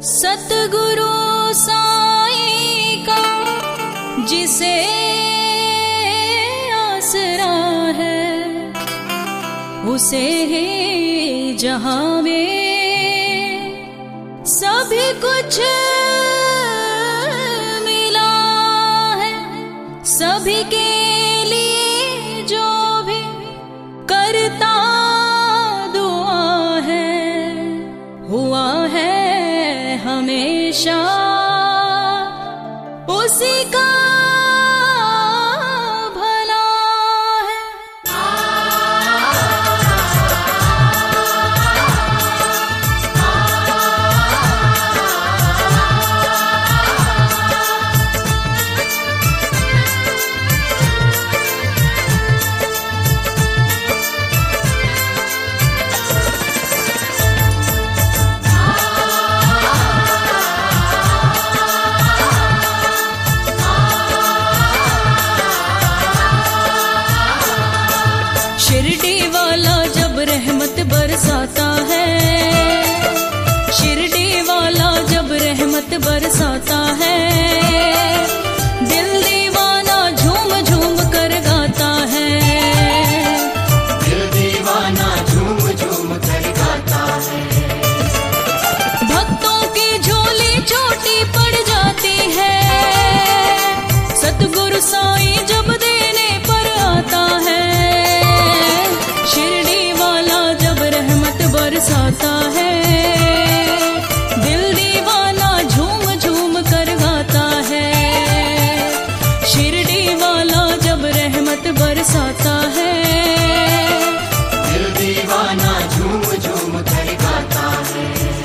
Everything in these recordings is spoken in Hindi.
सतगुरु साईं का जिसे आसरा है, उसे ही जहां में सभी कुछ मिला है। सभी के लिए जो भी करता दुआ है, हुआ है हमेशा उसी का भला है। शिरडी वाला जब रहमत बरसाता है, शिरडी वाला जब रहमत बरसाता है, दिल दीवाना झूम झूम कर गाता है। दिल दीवाना झूम झूम कर गाता है। भक्तों की झोली छोटी पड़ जाती है, सतगुरु साईं जब देने पर आता है। शिरडी वाला जब रहमत बरसाता है, दिल दीवाना झूम झूम कर गाता है। शिरडी वाला जब रहमत बरसाता है, दिल दीवाना झूम झूम कर गाता है।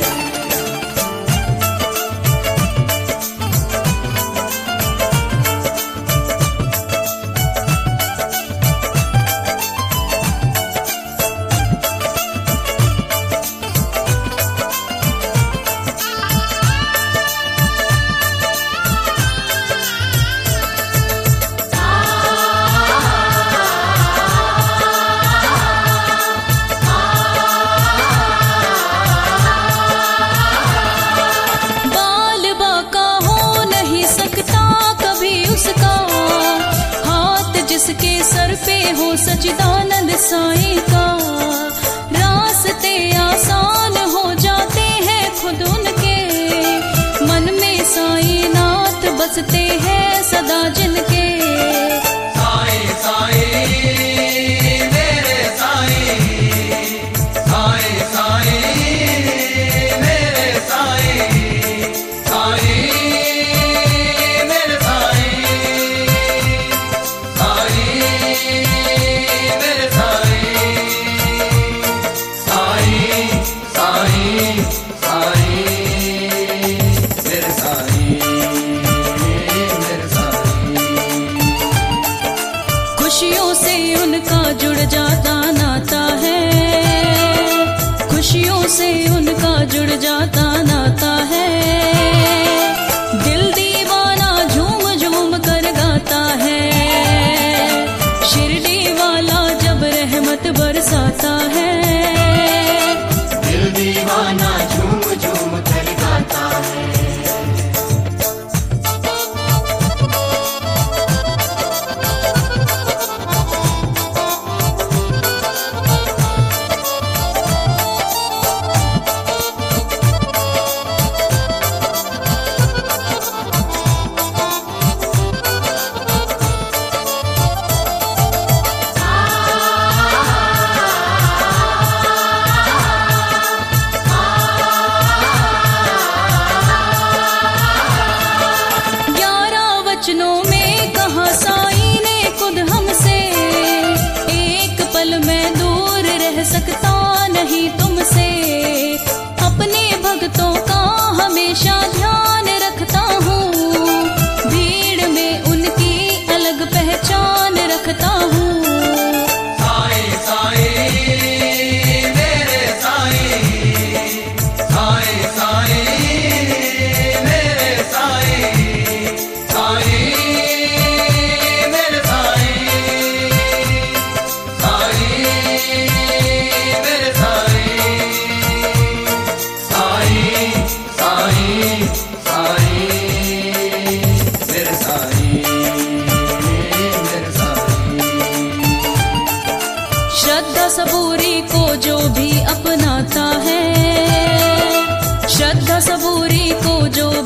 बाल बाका हो नहीं सकता कभी उसका, हाथ जिसके सर पे हो सच्चिदानंद साईं का। रास्ते आसान हो जाते हैं खुद उनके, मन में साईं नाथ बसते हैं सदा जिनके। साईं साईं मेरे साईं, साईं साईं मेरे साईं, साईं मेरे साईं, साईं मेरे साईं, साईं साईं साईं मेरे साईं, मेरे साईं। खुशियों से उनका जुड़ जाता नाता है, खुशियों से उनका जुड़ जाता नाता है। दिल दीवाना झूम झूम कर गाता है। शिरडी वाला जब रहमत बरसाता है, दिल दीवाना झूम झूम कर गाता है।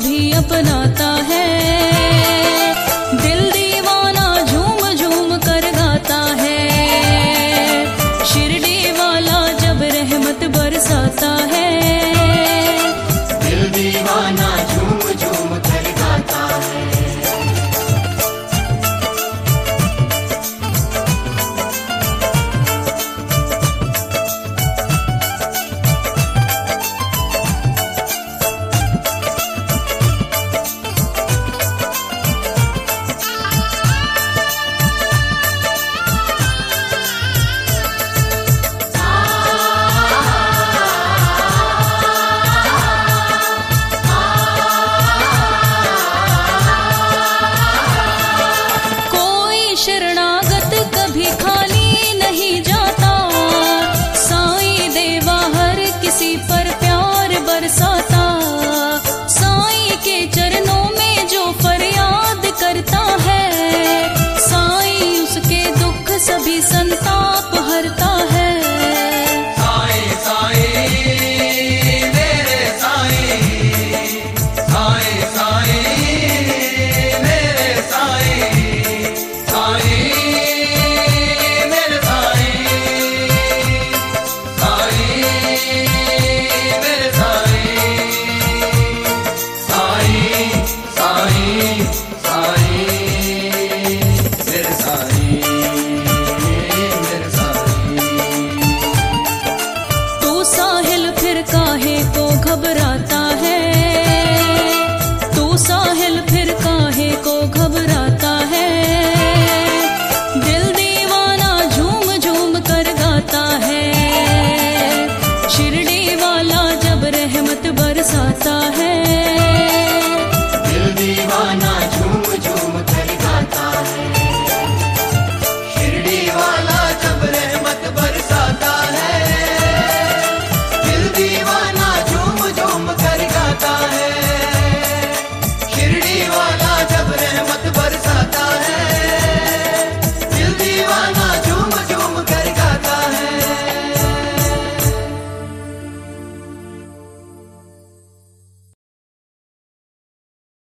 भी अपनाता है। दिल दीवाना झूम झूम कर गाता है। शिरडी वाला जब रहमत बरसाता